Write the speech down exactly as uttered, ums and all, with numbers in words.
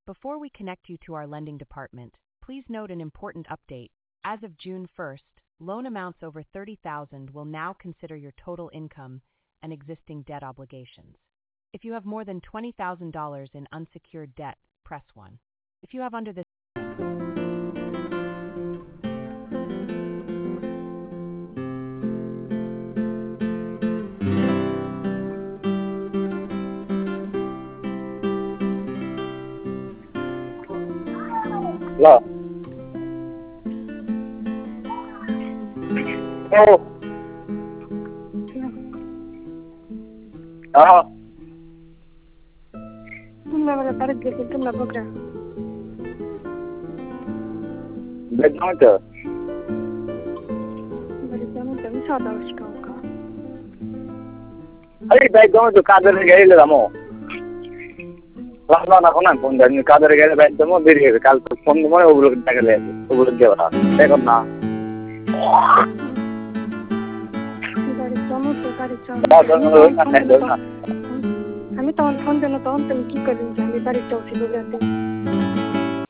Before we connect you to our lending department, please note an important update. As of June first, loan amounts over thirty thousand dollars will now consider your total income and existing debt obligations. If you have more than twenty thousand dollars in unsecured debt, press one. If you have under this Hello. Oh. Ah. Una hora para que se tome la boca. Bednante. Bednante, mi sa da ushkanka. Ay, bednante kader gele damo. Lama na konan phone dani kader gele bedamo beriye kal phone mo ogulo টাকা le ogulo দেওয়া এখন না গাড়ি চালানো তো গাড়ি চালানো আমি তখন ফোন দিলাম তখন তুমি কি করলি যে আমি বাড়ি চলছি বলে